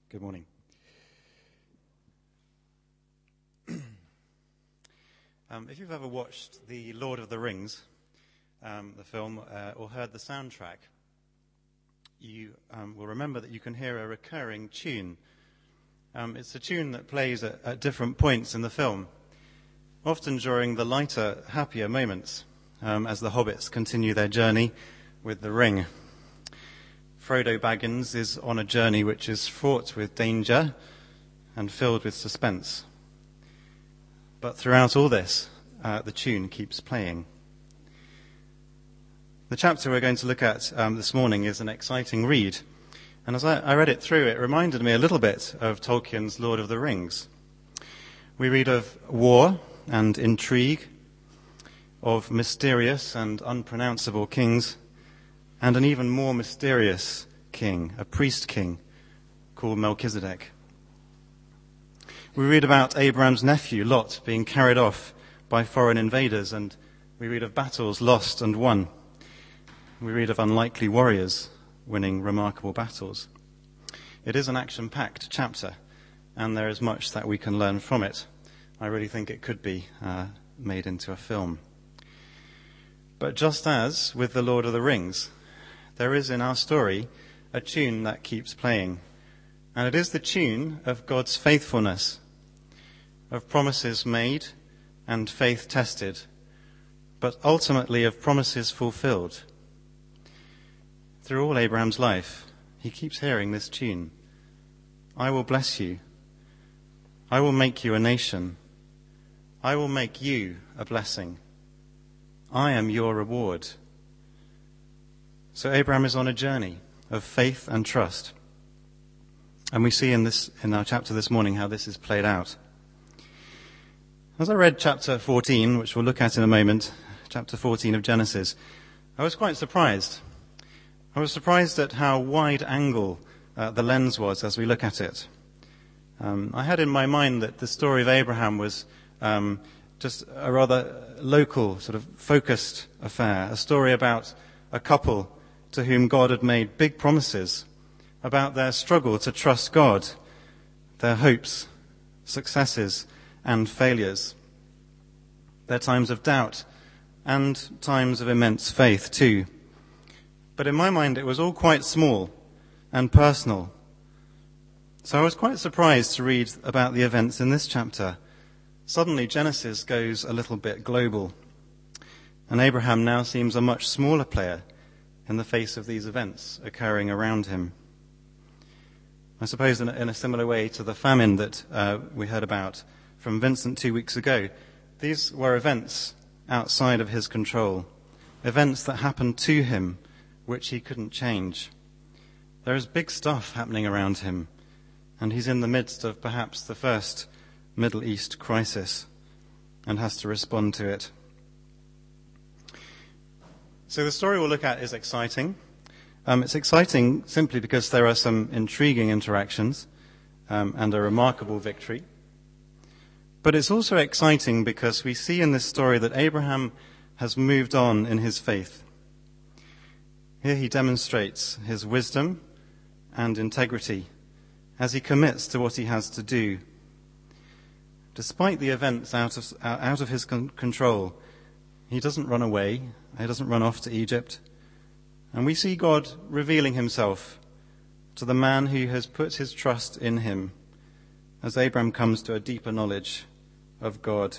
Good morning. If you've ever watched The Lord of the Rings, the film, or heard the soundtrack, you will remember that you can hear a recurring tune. It's a tune that plays at different points in the film, often during the lighter, happier moments, as the hobbits continue their journey with the ring. Frodo Baggins is on a journey which is fraught with danger and filled with suspense. But throughout all this, the tune keeps playing. The chapter we're going to look at this morning is an exciting read. And as I read it through, it reminded me a little bit of Tolkien's Lord of the Rings. We read of war and intrigue, of mysterious and unpronounceable kings, and an even more mysterious king, a priest king, called Melchizedek. We read about Abraham's nephew, Lot, being carried off by foreign invaders, and we read of battles lost and won. We read of unlikely warriors winning remarkable battles. It is an action-packed chapter, and there is much that we can learn from it. I really think it could be made into a film. But just as with the Lord of the Rings, there is in our story a tune that keeps playing. And it is the tune of God's faithfulness, of promises made and faith tested, but ultimately of promises fulfilled. Through all Abraham's life, he keeps hearing this tune. I will bless you. I will make you a nation. I will make you a blessing. I am your reward. So Abraham is on a journey of faith and trust. And we see in our chapter this morning how this is played out. As I read chapter 14, which we'll look at in a moment, chapter 14 of Genesis, I was quite surprised. I was surprised at how wide angle the lens was as we look at it. I had in my mind that the story of Abraham was just a rather local, sort of focused affair, a story about a couple to whom God had made big promises about their struggle to trust God, their hopes, successes, and failures, their times of doubt and times of immense faith too. But in my mind, it was all quite small and personal. So I was quite surprised to read about the events in this chapter. Suddenly, Genesis goes a little bit global, and Abraham now seems a much smaller player in the face of these events occurring around him. I suppose in a similar way to the famine that we heard about from Vincent 2 weeks ago, these were events outside of his control, events that happened to him which he couldn't change. There is big stuff happening around him, and he's in the midst of perhaps the first Middle East crisis and has to respond to it. So the story we'll look at is exciting. It's exciting simply because there are some intriguing interactions and a remarkable victory. But it's also exciting because we see in this story that Abraham has moved on in his faith. Here he demonstrates his wisdom and integrity as he commits to what he has to do. Despite the events out of his control, he doesn't run away. He doesn't run off to Egypt. And we see God revealing himself to the man who has put his trust in him as Abraham comes to a deeper knowledge of God.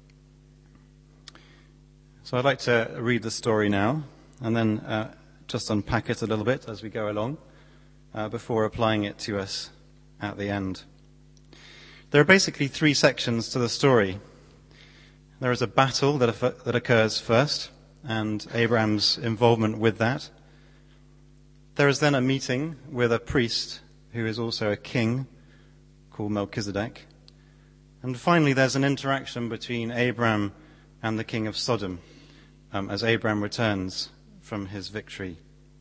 So I'd like to read the story now and then just unpack it a little bit as we go along before applying it to us at the end. There are basically three sections to the story. There is a battle that occurs first, and Abraham's involvement with that. There is then a meeting with a priest who is also a king called Melchizedek. And finally, there's an interaction between Abraham and the king of Sodom as Abraham returns from his victory.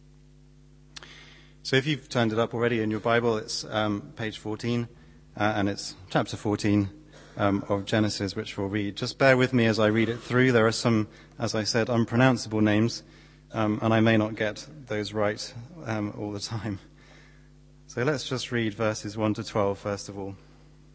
So if you've turned it up already in your Bible, it's page 14, and it's chapter 14 of Genesis, which we'll read. Just bear with me as I read it through. There are some, as I said, unpronounceable names, and I may not get those right all the time. So let's just read verses 1 to 12 first of all.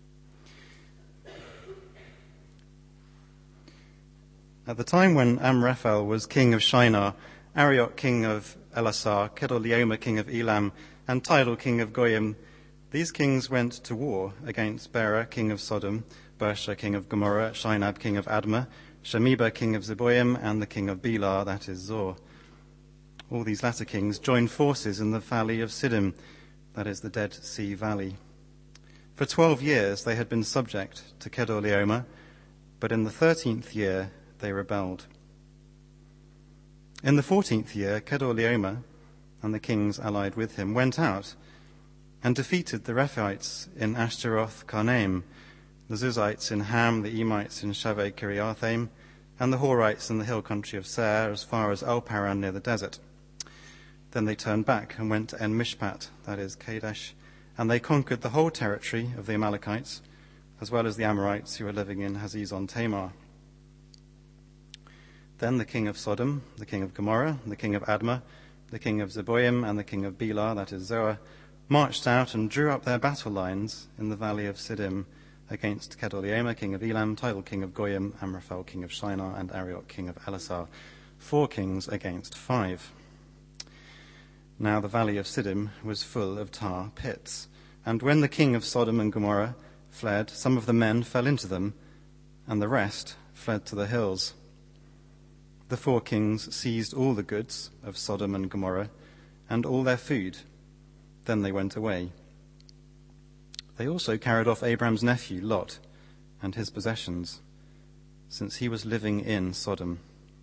At the time when Amraphel was king of Shinar, Arioch king of Elasar, Kedorlaomer king of Elam, and Tidal king of Goyim, these kings went to war against Bera king of Sodom, Birsha king of Gomorrah, Shinab king of Admah, Shemeba king of Zeboim, and the king of Bela, that is Zor. All these latter kings joined forces in the valley of Siddim, that is the Dead Sea Valley. For 12 years they had been subject to Kedorlaomer, but in the 13th year they rebelled. In the 14th year, Kedorlaomer and the kings allied with him went out and defeated the Rephaites in Ashtaroth Karnaim, the Zuzites in Ham, the Emites in Shaveh Kiriathaim, and the Horites in the hill country of Seir as far as El-Paran near the desert. Then they turned back and went to En-Mishpat, that is Kadesh, and they conquered the whole territory of the Amalekites, as well as the Amorites who were living in Hazezon Tamar. Then the king of Sodom, the king of Gomorrah, the king of Admah, the king of Zeboim, and the king of Bela, that is Zoar, marched out and drew up their battle lines in the valley of Siddim against Kedorlaomer, king of Elam, Tidal, king of Goyim, Amraphel, king of Shinar, and Arioch, king of Elasar, 4 kings against 5. Now the valley of Siddim was full of tar pits, and when the king of Sodom and Gomorrah fled, some of the men fell into them, and the rest fled to the hills. The 4 kings seized all the goods of Sodom and Gomorrah and all their food. Then they went away. They also carried off Abram's nephew, Lot, and his possessions, since he was living in Sodom.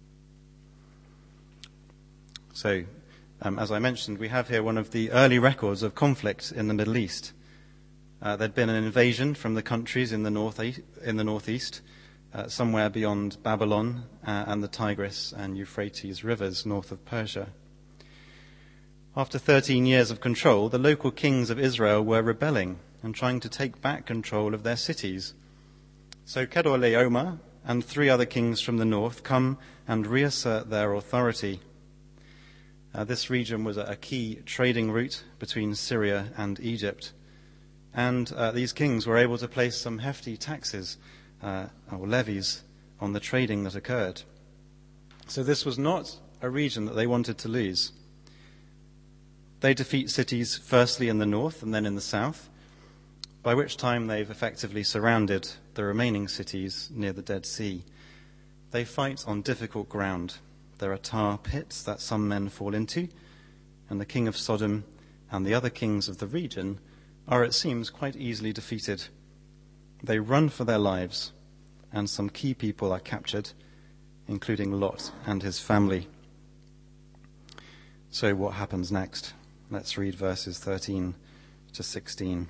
So, as I mentioned, we have here one of the early records of conflict in the Middle East. There'd been an invasion from the countries in the northeast, somewhere beyond Babylon and the Tigris and Euphrates rivers north of Persia. After 13 years of control, the local kings of Israel were rebelling and trying to take back control of their cities. So Kedorlaomer and 3 other kings from the north come and reassert their authority. This region was a key trading route between Syria and Egypt. And these kings were able to place some hefty taxes or levies on the trading that occurred. So this was not a region that they wanted to lose. They defeat cities firstly in the north and then in the south, by which time they've effectively surrounded the remaining cities near the Dead Sea. They fight on difficult ground. There are tar pits that some men fall into, and the king of Sodom and the other kings of the region are, it seems, quite easily defeated. They run for their lives, and some key people are captured, including Lot and his family. So what happens next? Let's read verses 13 to 16.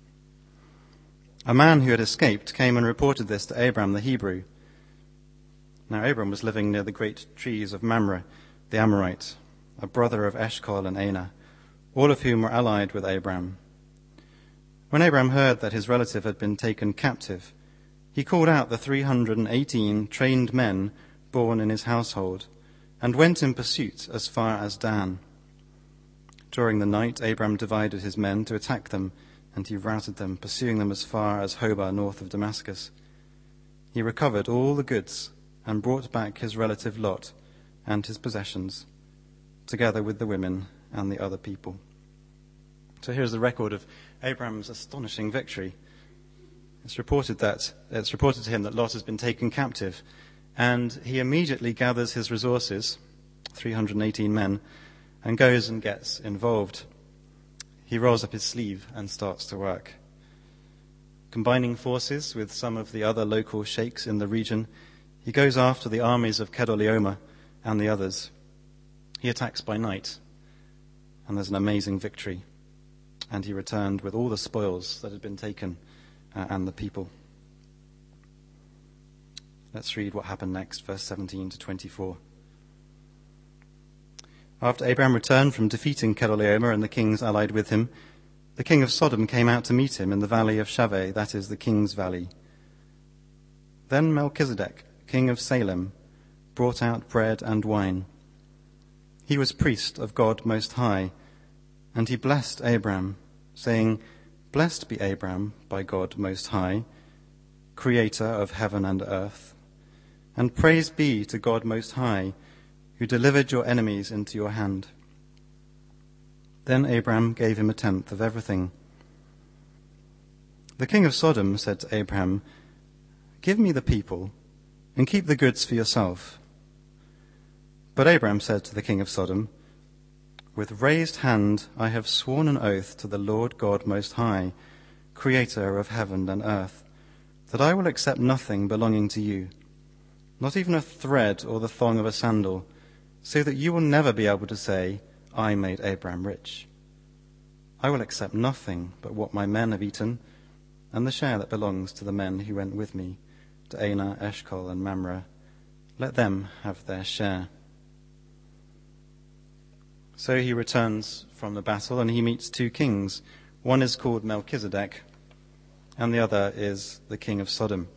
A man who had escaped came and reported this to Abram the Hebrew. Now Abram was living near the great trees of Mamre, the Amorite, a brother of Eshcol and Aner, all of whom were allied with Abram. When Abram heard that his relative had been taken captive, he called out the 318 trained men born in his household and went in pursuit as far as Dan. During the night, Abram divided his men to attack them, and he routed them, pursuing them as far as Hobah, north of Damascus. He recovered all the goods and brought back his relative Lot and his possessions, together with the women and the other people. So here's the record of Abraham's astonishing victory. It's reported to him that Lot has been taken captive, and he immediately gathers his resources, 318 men, and goes and gets involved. He rolls up his sleeve and starts to work. Combining forces with some of the other local sheikhs in the region, he goes after the armies of Kedorlaomer and the others. He attacks by night, and there's an amazing victory. And he returned with all the spoils that had been taken and the people. Let's read what happened next, verse 17 to 24. After Abraham returned from defeating Kedorlaomer and the kings allied with him, the king of Sodom came out to meet him in the valley of Shaveh, that is the king's valley. Then Melchizedek, king of Salem, brought out bread and wine. He was priest of God Most High, and he blessed Abram saying, "Blessed be Abraham by God Most High, creator of heaven and earth, and praise be to God Most High, who delivered your enemies into your hand." Then Abraham gave him a tenth of everything. The king of Sodom said to Abraham, "Give me the people, and keep the goods for yourself." But Abraham said to the king of Sodom, "With raised hand I have sworn an oath to the Lord God Most High, creator of heaven and earth, that I will accept nothing belonging to you, not even a thread or the thong of a sandal, so that you will never be able to say, 'I made Abraham rich.' I will accept nothing but what my men have eaten, and the share that belongs to the men who went with me, to Aner, Eshcol, and Mamre. Let them have their share." So he returns from the battle, and he meets two kings. One is called Melchizedek, and the other is the king of Sodom.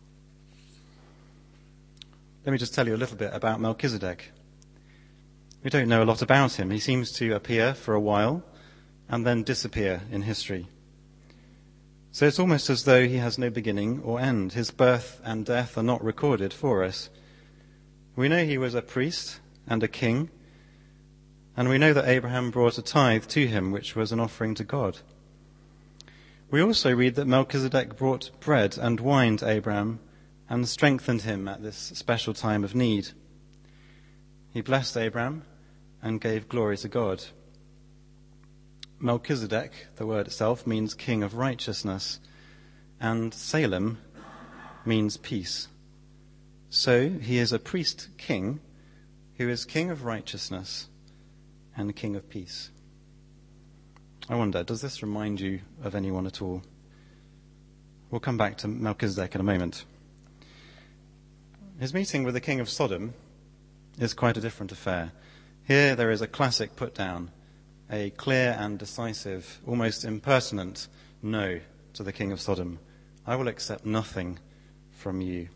Let me just tell you a little bit about Melchizedek. We don't know a lot about him. He seems to appear for a while and then disappear in history. So it's almost as though he has no beginning or end. His birth and death are not recorded for us. We know he was a priest and a king, and we know that Abraham brought a tithe to him, which was an offering to God. We also read that Melchizedek brought bread and wine to Abraham and strengthened him at this special time of need. He blessed Abraham and gave glory to God. Melchizedek, the word itself, means king of righteousness, and Salem means peace. So he is a priest king who is king of righteousness and king of peace. I wonder, does this remind you of anyone at all? We'll come back to Melchizedek in a moment. His meeting with the king of Sodom is quite a different affair. Here there is a classic put down, a clear and decisive, almost impertinent no to the king of Sodom. I will accept nothing from you.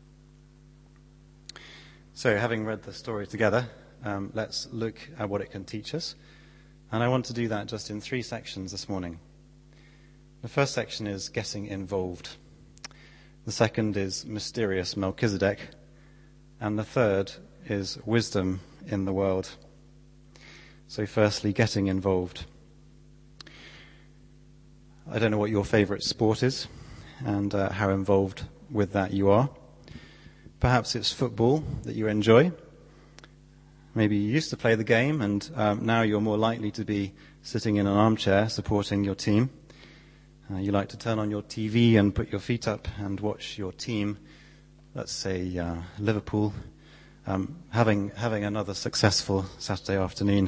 So, having read the story together, let's look at what it can teach us. And I want to do that just in 3 sections this morning. The first section is getting involved. The second is mysterious Melchizedek. And the third is wisdom in the world. So firstly, getting involved. I don't know what your favourite sport is and how involved with that you are. Perhaps it's football that you enjoy. Maybe you used to play the game and now you're more likely to be sitting in an armchair supporting your team. You like to turn on your TV and put your feet up and watch your team, let's say Liverpool, having another successful Saturday afternoon.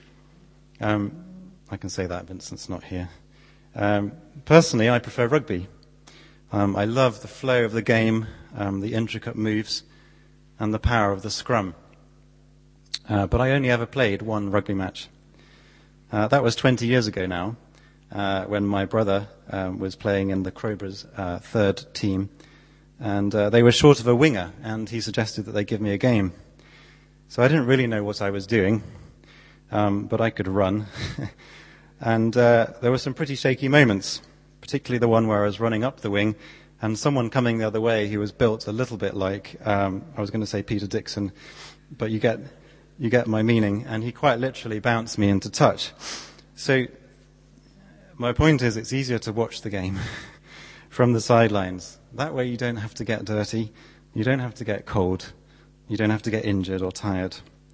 I can say that, Vincent's not here. Personally, I prefer rugby. I love the flow of the game, the intricate moves, and the power of the scrum. But I only ever played one rugby match. That was 20 years ago now, when my brother was playing in the Crowborough third team. And they were short of a winger, and he suggested that they give me a game. So I didn't really know what I was doing, but I could run. And there were some pretty shaky moments, particularly the one where I was running up the wing, and someone coming the other way who was built a little bit like, I was going to say Peter Dixon, but you get my meaning, and he quite literally bounced me into touch. So my point is, it's easier to watch the game from the sidelines. That way you don't have to get dirty, you don't have to get cold, you don't have to get injured or tired.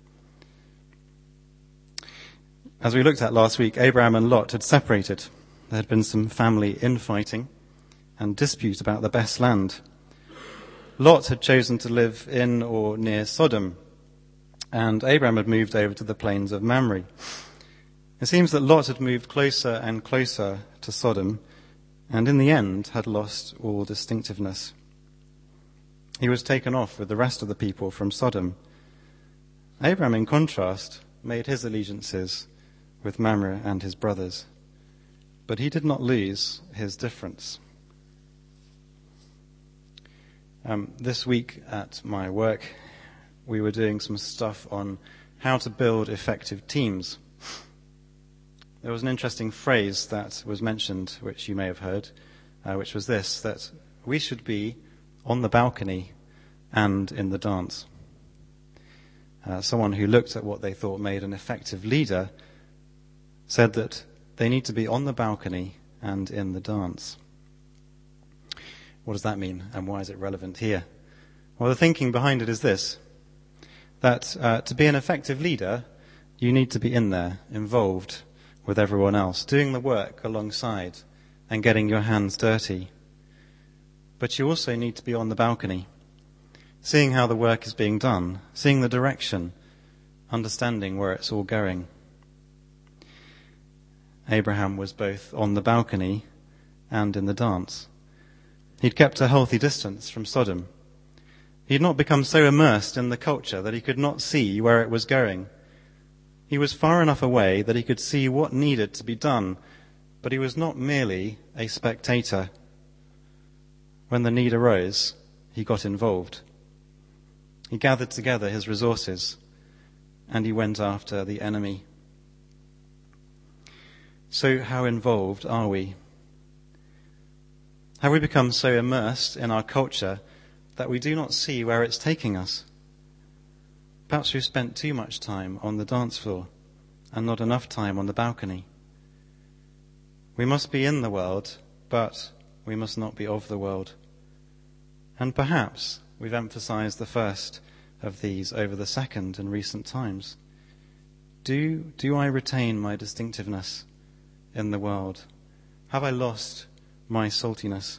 As we looked at last week, Abraham and Lot had separated. There had been some family infighting and dispute about the best land. Lot had chosen to live in or near Sodom, and Abraham had moved over to the plains of Mamre. It seems that Lot had moved closer and closer to Sodom, and in the end had lost all distinctiveness. He was taken off with the rest of the people from Sodom. Abraham, in contrast, made his allegiances with Mamre and his brothers, but he did not lose his difference. This week at my work, we were doing some stuff on how to build effective teams. there was an interesting phrase that was mentioned, which you may have heard, which was this, that we should be on the balcony and in the dance. Someone who looked at what they thought made an effective leader said that they need to be on the balcony and in the dance. What does that mean, and why is it relevant here? Well, the thinking behind it is this, that to be an effective leader, you need to be in there, involved with everyone else, doing the work alongside and getting your hands dirty. But you also need to be on the balcony, seeing how the work is being done, seeing the direction, understanding where it's all going. Abraham was both on the balcony and in the dance. He'd kept a healthy distance from Sodom. He'd not become so immersed in the culture that he could not see where it was going. He was far enough away that he could see what needed to be done, but he was not merely a spectator. When the need arose, he got involved. He gathered together his resources, and he went after the enemy. So how involved are we? Have we become so immersed in our culture that we do not see where it's taking us? Perhaps we've spent too much time on the dance floor and not enough time on the balcony. We must be in the world, but we must not be of the world. And perhaps we've emphasized the first of these over the second in recent times. Do I retain my distinctiveness in the world? Have I lost my saltiness?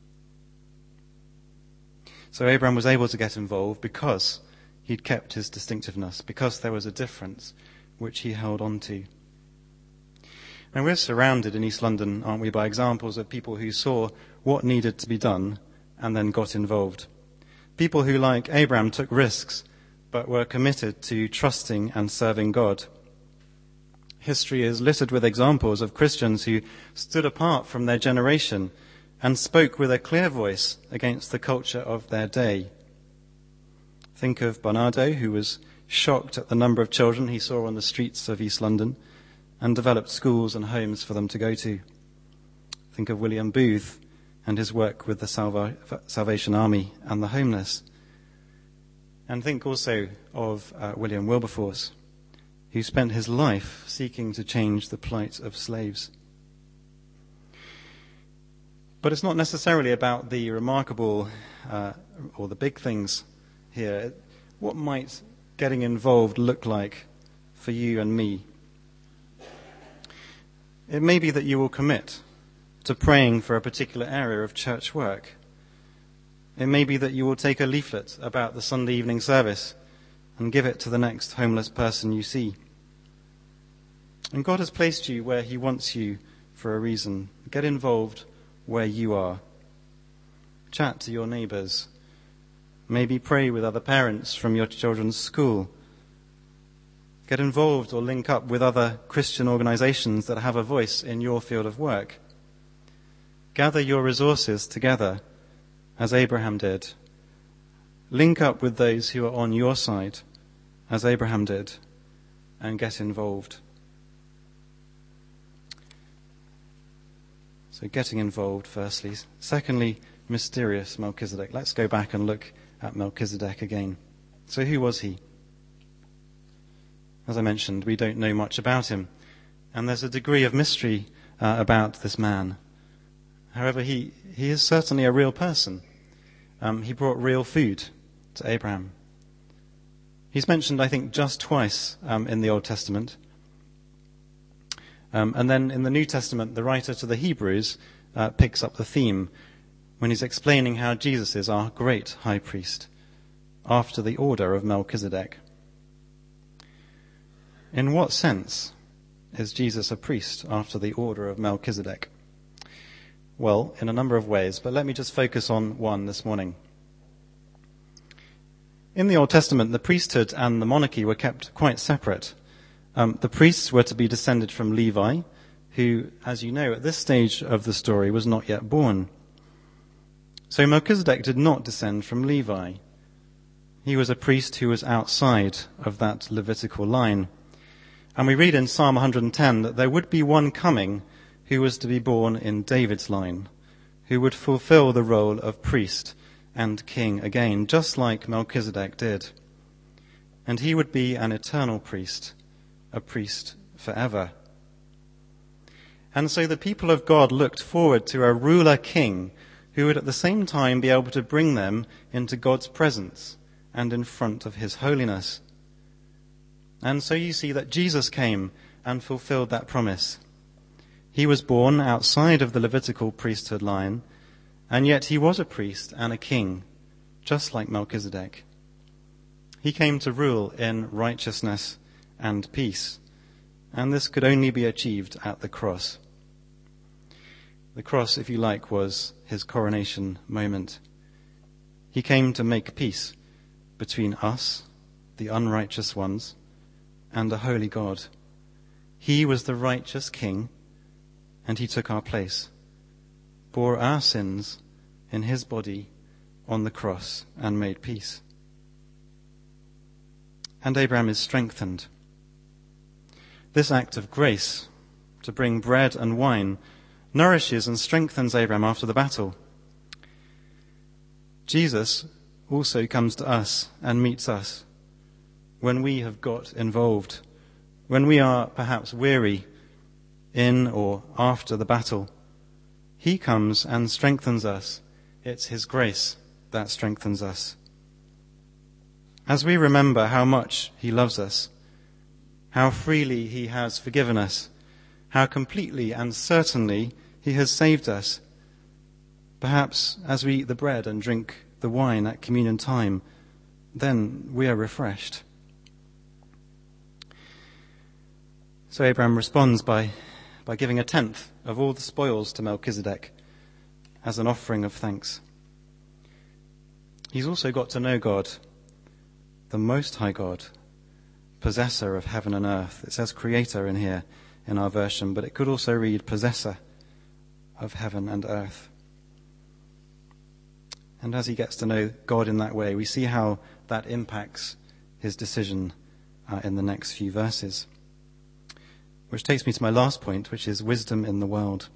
So Abraham was able to get involved because he'd kept his distinctiveness, because there was a difference which he held on to. And we're surrounded in East London, aren't we, by examples of people who saw what needed to be done and then got involved. People who, like Abraham, took risks but were committed to trusting and serving God. History is littered with examples of Christians who stood apart from their generation and spoke with a clear voice against the culture of their day. Think of Bernardo, who was shocked at the number of children he saw on the streets of East London and developed schools and homes for them to go to. Think of William Booth and his work with the Salvation Army and the homeless. And think also of William Wilberforce, who spent his life seeking to change the plight of slaves. But it's not necessarily about the remarkable or the big things here. What might getting involved look like for you and me? It may be that you will commit to praying for a particular area of church work. It may be that you will take a leaflet about the Sunday evening service and give it to the next homeless person you see. And God has placed you where he wants you for a reason. Get involved where you are. Chat to your neighbours. Maybe pray with other parents from your children's school. Get involved or link up with other Christian organisations that have a voice in your field of work. Gather your resources together, as Abraham did. Link up with those who are on your side, as Abraham did, and get involved. So getting involved, firstly. Secondly, mysterious Melchizedek. Let's go back and look at Melchizedek again. So who was he? As I mentioned, we don't know much about him, and there's a degree of mystery about this man. However, he is certainly a real person. He brought real food to Abraham. He's mentioned, I think, just twice in the Old Testament. And then in the New Testament, the writer to the Hebrews picks up the theme when he's explaining how Jesus is our great high priest after the order of Melchizedek. In what sense is Jesus a priest after the order of Melchizedek? Well, in a number of ways, but let me just focus on one this morning. In the Old Testament, the priesthood and the monarchy were kept quite separate. The priests were to be descended from Levi, who, as you know, at this stage of the story was not yet born. So Melchizedek did not descend from Levi. He was a priest who was outside of that Levitical line. And we read in Psalm 110 that there would be one coming who was to be born in David's line, who would fulfill the role of priest and king again, just like Melchizedek did. And he would be an eternal priest, a priest forever. And so the people of God looked forward to a ruler king who would at the same time be able to bring them into God's presence and in front of his holiness. And so you see that Jesus came and fulfilled that promise. He was born outside of the Levitical priesthood line, and yet he was a priest and a king, just like Melchizedek. He came to rule in righteousness and peace, and this could only be achieved at the cross. The cross, if you like, was his coronation moment. He came to make peace between us, the unrighteous ones, and a holy God. He was the righteous king, and he took our place, bore our sins in his body on the cross, and made peace. And Abraham is strengthened. This act of grace, to bring bread and wine, nourishes and strengthens Abraham after the battle. Jesus also comes to us and meets us when we have got involved, when we are perhaps weary in or after the battle. He comes and strengthens us. It's his grace that strengthens us. As we remember how much he loves us, how freely he has forgiven us, how completely and certainly he has saved us, perhaps as we eat the bread and drink the wine at communion time, then we are refreshed. So Abraham responds by giving a tenth of all the spoils to Melchizedek as an offering of thanks. He's also got to know God, the Most High God, possessor of heaven and earth. It says creator in here in our version, but it could also read possessor of heaven and earth. And as he gets to know God in that way, we see how that impacts his decision in the next few verses. Which takes me to my last point, which is wisdom in the world.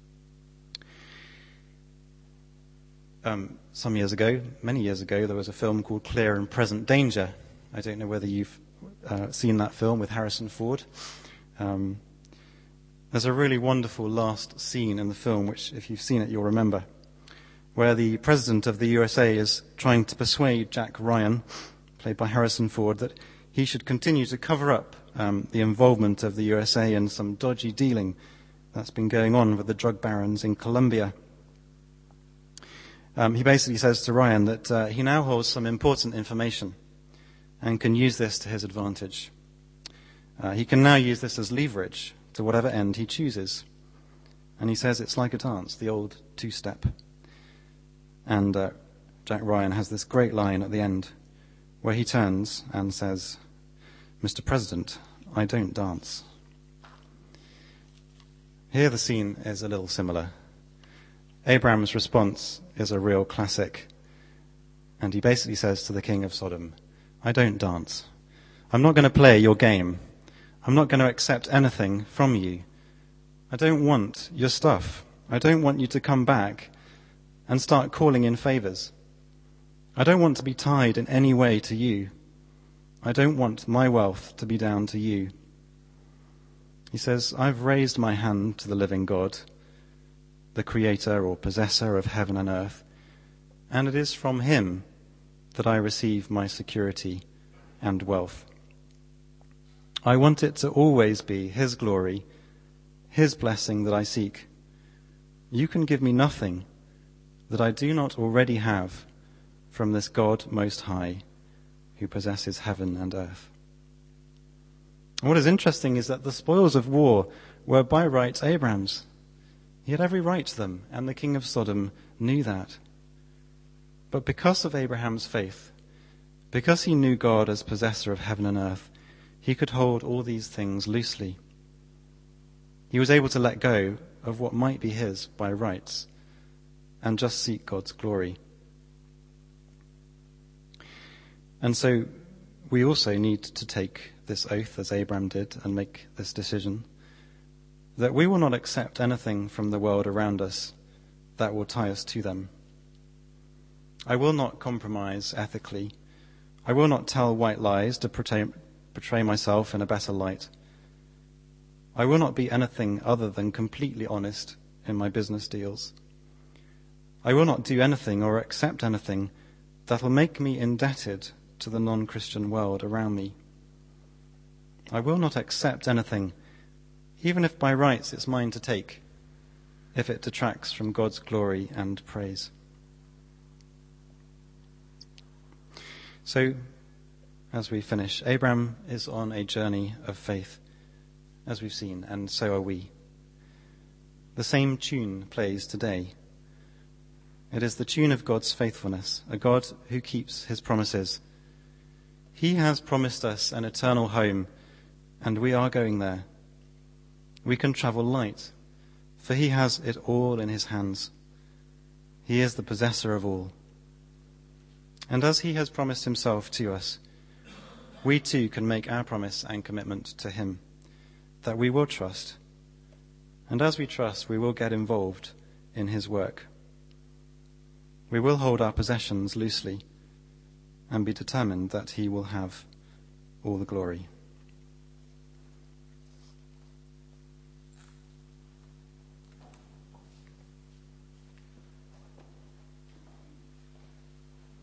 Some years ago, many years ago, there was a film called Clear and Present Danger. I don't know whether you've seen that film with Harrison Ford. There's a really wonderful last scene in the film, which if you've seen it, you'll remember, where the president of the USA is trying to persuade Jack Ryan, played by Harrison Ford, that he should continue to cover up the involvement of the USA in some dodgy dealing that's been going on with the drug barons in Colombia. He basically says to Ryan that he now holds some important information and can use this to his advantage. He can now use this as leverage to whatever end he chooses. And he says it's like a dance, the old two-step. And Jack Ryan has this great line at the end where he turns and says, "Mr. President, I don't dance." Here the scene is a little similar. Abraham's response is a real classic. And he basically says to the king of Sodom, "I don't dance. I'm not going to play your game. I'm not going to accept anything from you. I don't want your stuff. I don't want you to come back and start calling in favors. I don't want to be tied in any way to you. I don't want my wealth to be down to you." He says, "I've raised my hand to the living God, the creator or possessor of heaven and earth, and it is from him that I receive my security and wealth. I want it to always be his glory, his blessing that I seek. You can give me nothing that I do not already have from this God Most High, who possesses heaven and earth." And what is interesting is that the spoils of war were by rights Abraham's. He had every right to them, and the king of Sodom knew that. But because of Abraham's faith, because he knew God as possessor of heaven and earth, he could hold all these things loosely. He was able to let go of what might be his by rights and just seek God's glory. And so we also need to take this oath as Abraham did and make this decision, that we will not accept anything from the world around us that will tie us to them. I will not compromise ethically. I will not tell white lies to portray myself in a better light. I will not be anything other than completely honest in my business deals. I will not do anything or accept anything that will make me indebted to the non-Christian world around me. I will not accept anything, even if by rights it's mine to take, if it detracts from God's glory and praise. So, as we finish, Abraham is on a journey of faith, as we've seen, and so are we. The same tune plays today. It is the tune of God's faithfulness, a God who keeps his promises. He has promised us an eternal home, and we are going there. We can travel light, for he has it all in his hands. He is the possessor of all. And as he has promised himself to us, we too can make our promise and commitment to him, that we will trust. And as we trust, we will get involved in his work. We will hold our possessions loosely and be determined that he will have all the glory.